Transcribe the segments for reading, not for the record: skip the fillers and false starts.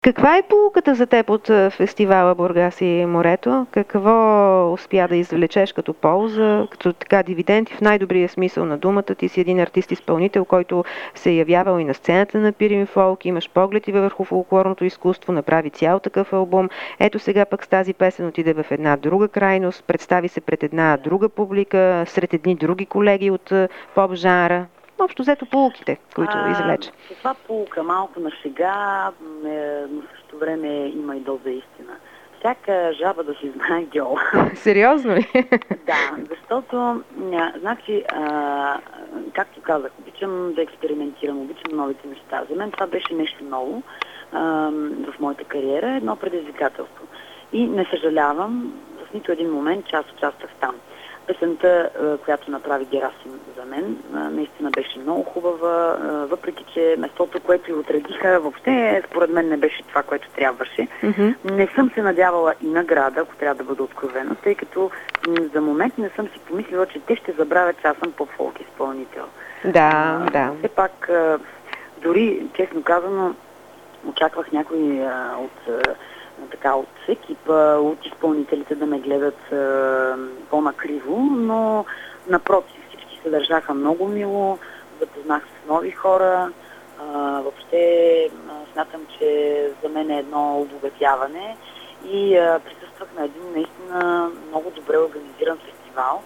Каква е поуката за теб от фестивала Бургас и морето? Какво успя да извлечеш като полза, като така дивиденти в най-добрия смисъл на думата? Ти си един артист-изпълнител, който се е явявал и на сцената на Пирин Фолк, имаш поглед и върху фолклорното изкуство, направи цял такъв албум. Ето сега пък с тази песен отиде в една друга крайност, представи се пред една друга публика, сред едни други колеги от поп-жанра. Общо взето поуките, които извлече. Това поука малко на шега, но в същото време има и доза истина. Всяка жаба да си знае гьол. Сериозно ли? Да, защото, значи, както казах, обичам да експериментирам, обичам новите неща. За мен това беше нещо ново в моята кариера, едно предизвикателство. И не съжалявам в нито един момент, че аз участвах там. Песента, която направи Герасим за мен, наистина беше много хубава, въпреки че местото, което й отредиха, въобще според мен не беше това, което трябваше. Не съм се надявала и награда, ако трябва да бъда откровена, тъй като за момент не съм си помислила, че те ще забравят, че аз съм поп-фолк изпълнител. Да. Все пак, дори, честно казано, очаквах някой от екипа, от изпълнителите да ме гледат по-накриво, но напротив, всички се държаха много мило, запознах с нови хора. Въобще смятам, че за мен е едно обогатяване и присъствах на един наистина много добре организиран фестивал.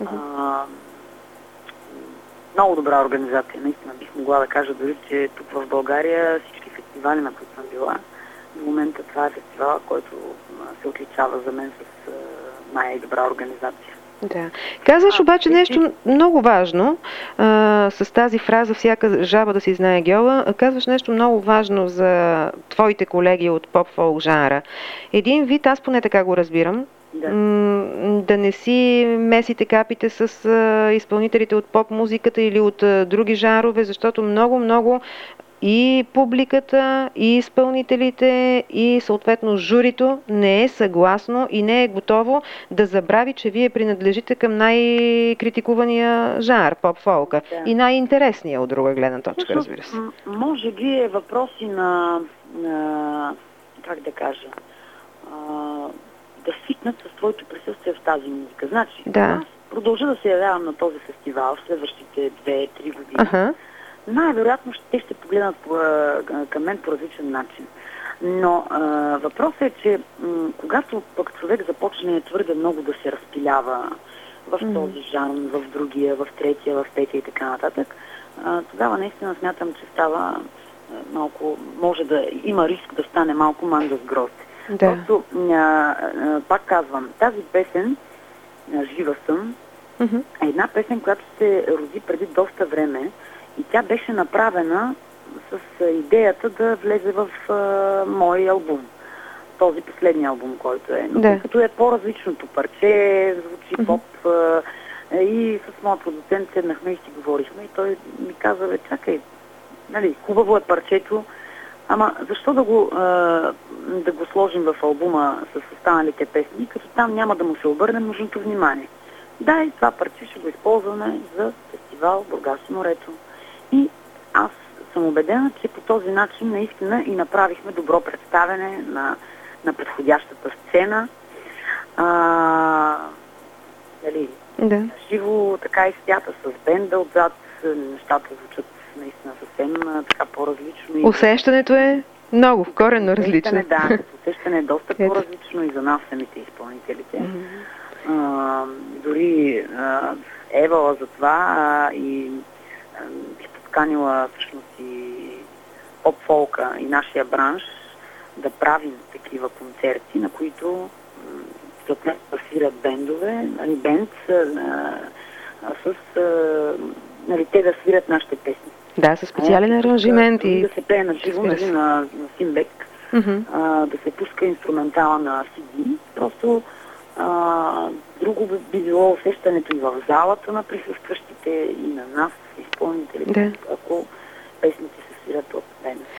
Много добра организация, наистина бих могла да кажа дори, че тук в България всички фестивали, на които съм била, в момента това е фестивал, който се отличава за мен с най-добра организация. Да. Казваш обаче нещо много важно с тази фраза "всяка жаба да си знае гьола". Казваш нещо много важно за твоите колеги от поп-фолк жанра. Един вид, аз поне така го разбирам, да не си месите капите с изпълнителите от поп-музиката или от други жанрове, защото много и публиката, и изпълнителите, и съответно журито не е съгласно и не е готово да забрави, че вие принадлежите към най-критикувания жанр, поп-фолка. И най-интересния от друга гледна точка, разбира се. Може би е въпроси на как да кажа, да свикнат с твоето присъствие в тази музика. Значи, аз продължа да се явявам на този фестивал в следващите 2-3 години. Най-вероятно те ще погледнат към мен по различен начин. Но въпросът е, че когато пък човек започне твърде много да се разпилява в този жанр, в другия, в третия, в петия и така нататък, тогава наистина смятам, че става малко, може да има риск да стане малко манга с грозд. Просто, пак казвам, тази песен, "Жива съм", е една песен, която се роди преди доста време и тя беше направена с идеята да влезе в мой албум. Този последния албум, който е. Но тъй като е по-различното парче, звучи поп и с моят продуцент седнахме и си говорихме и той ми каза: чакай, нали, хубаво е парчето, ама защо да го сложим в албума с останалите песни, като там няма да му се обърне нужното внимание. Да, и това парче ще го използваме за фестивал Бургас и морето. И аз съм убедена, че по този начин наистина и направихме добро представяне на подходящата сцена. Живо, така и свята с бенда отзад, нещата звучат наистина съвсем така по-различно. Усещането е много, коренно различно. Усещане е доста по-различно и за нас самите изпълнителите. Дори Евала за това и бих подканила всъщност и поп-фолка и нашия бранш да правим такива концерти, на които съответно свират бендове, бенд те да свирят нашите песни. Да, със специален аранжимент и да се пее на живо, на Симбек, да се пуска инструментала на CD. Просто друго би било усещането и в залата на присъстващите, и на нас, изпълнителите, ако песните се свират от мен.